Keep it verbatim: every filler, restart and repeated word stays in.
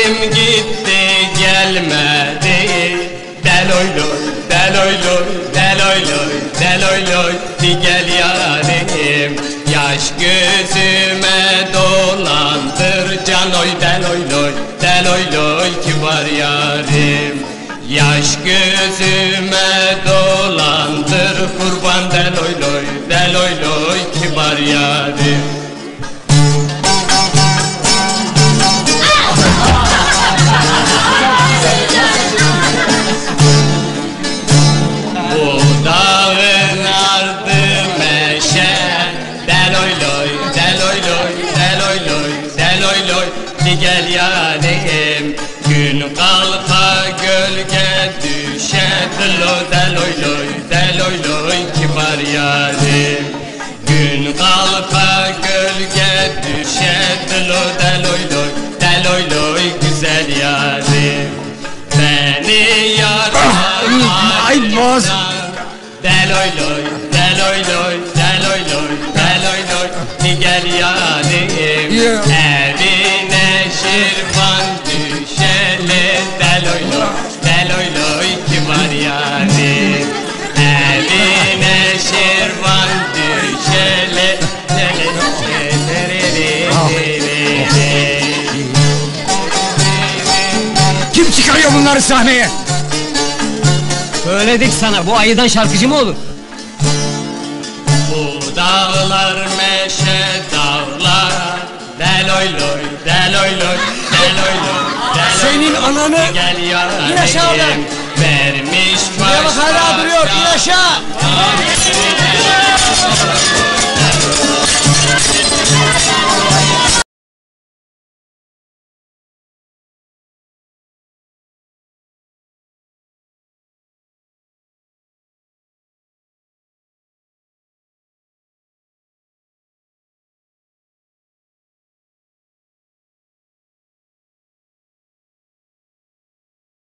yarim gitti gelmedi. Deloyloy, deloyloy, deloyloy, deloyloy, gel yarim. Yaş gözüme dolandır canoy, deloyloy, deloyloy, kibar yarim. Yaş gözüme dolandır kurban, deloyloy, deloyloy, kibar yarim. Bu dağın ardı meşe, deloyloy, deloyloy, deloyloy, deloyloy, gel yarim. Gün kalka gölge düşe, delo deloyloy, deloyloy, kibar yarim. Gün kalka gölge düşe, delo deloyloy, deloyloy, güzel yarim. Beni yarma Ay boz! deloyloy, deloyloy, deloyloy, deloyloy, gel yarim. Evine şirvan düşeli, deloyloy, deloyloy, kibar yarim. Evine şirvan düşeli, Kim çıkarıyor bunları sahneye? Söyledik sana, bu ayıdan şarkıcı mı olur? Bu dağlar meşe dağlar, deloyloy, deloyloy, deloyloy, deloyloy, Senin ananı gel yarim. in aşağıda. Vermiş Şuraya bak, hala duruyor, in aşağı! başa.